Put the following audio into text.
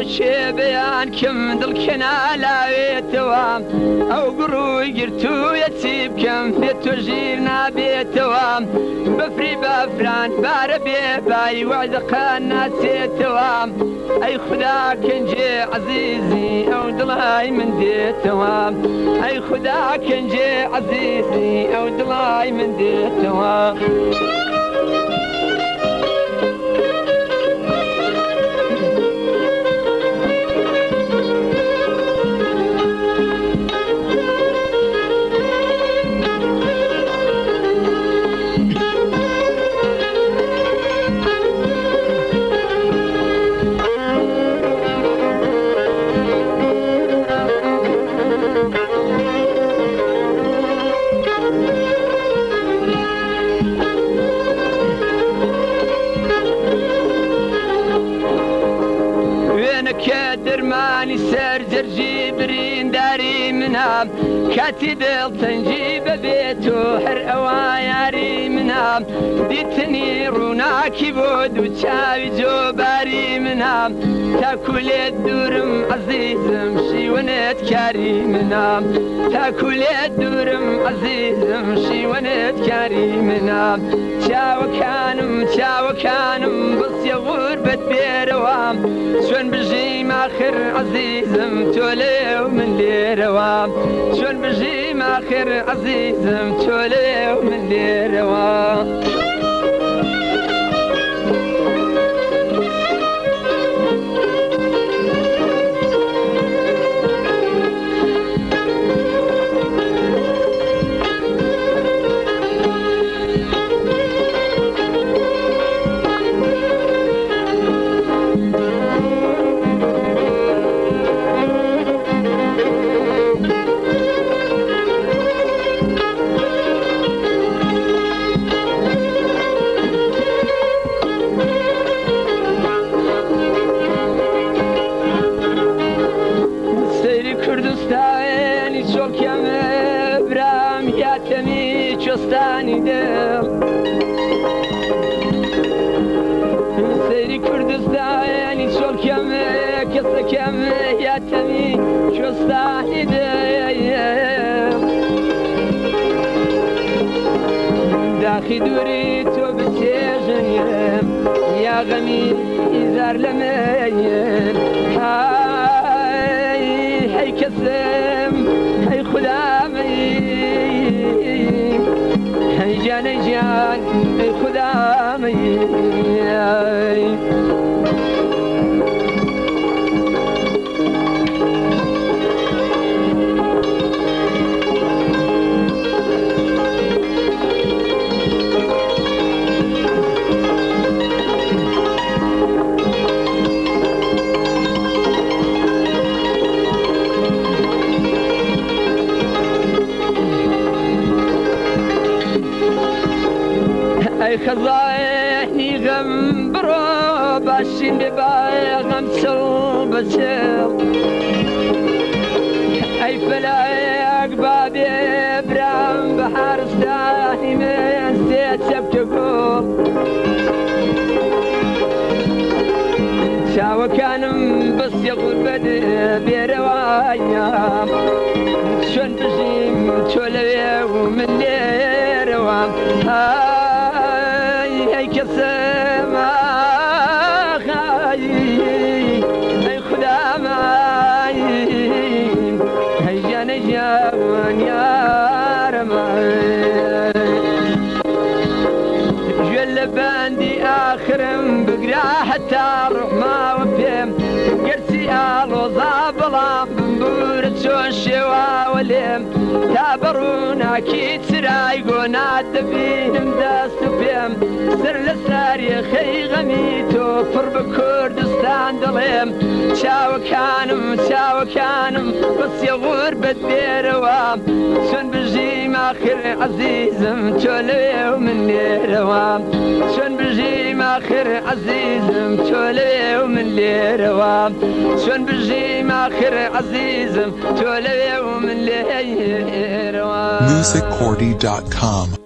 شێبەیان کەم دڵکەنالاوێتەوە ئەو گڕووی گرتوویەتی بکەم بێت تۆ ژیر نابێتەوە بەفری بەفران بارە بێ بای وعدەقان ناسێتەوە ئەی خوددا کەنجێ عەزیزی ئەو دڵای من دێتەوە ئەی خوددا کەنجێ عەزیزی ئەو دڵای من دێتەوە درمانی سەرجەرجی برینداری منام کاتی دڵتەنجی بەبێت و هەر ئەوە یاری منام دیتنی ڕووناکی بۆ دوو چاوی جۆباری منام تاکولێت دوورم عەزیزم شیوەنت کاری منام تاکولێت دوورم عەزیزم شیوەنت کاری منام چاوەکانم بەسیە غوربەت بێرەوە چۆن بژیم آخر عەزیزم تۆ لێو من لێرەوە چۆن بژیم آخر عەزیزم تۆ لێو من لێرەوە سەیری کوردستانی چۆڵکەم کەسەکەم یاتەمی شۆستانی داخی دووری تۆ بچێژنیم یا غەمی ئیزار لەمەیە هەی کەسم هەی خودامەی هەی جانەی جیان هەی خودامەی ئەی خەزایەنی غەم بڕۆ باشین بێ باغەم چڵ بەچڵ ئەی فەلایەک بابێ برام بە هەرستانی من سێ چەپکە گوڵ چاوەکانم بەستێ غوربەت بێرەوەیام چۆن بژیم تۆ لەوێ و من لێرەوە هەی کەسم ئەی خودامای هەی جانەی جیان یارەمە گوێ لە بەندی ئاخرم بگرا هەتا ڕوحماوە پێم گەرچی ئاڵۆزا بەڵام بمبورە چۆن شێواوە لێم تا بەڕووناکی چرای گۆنات دەبینم دەست و پێم سەر لە ساریەخەی غەمی تۆ پڕ بە کوردستان دەڵێم چاوەکانم بەسیە غوربەت بێرەوە چۆن بژیم آخر عەزیزم تۆ لەوێ و من لێرەوە چۆن بژیم آخر عەزیزم تۆ لەوێ و من لێرەوە چۆن بژیم آخر عەزیزم تۆ لەوێ و من لێرەوە musiccordy.com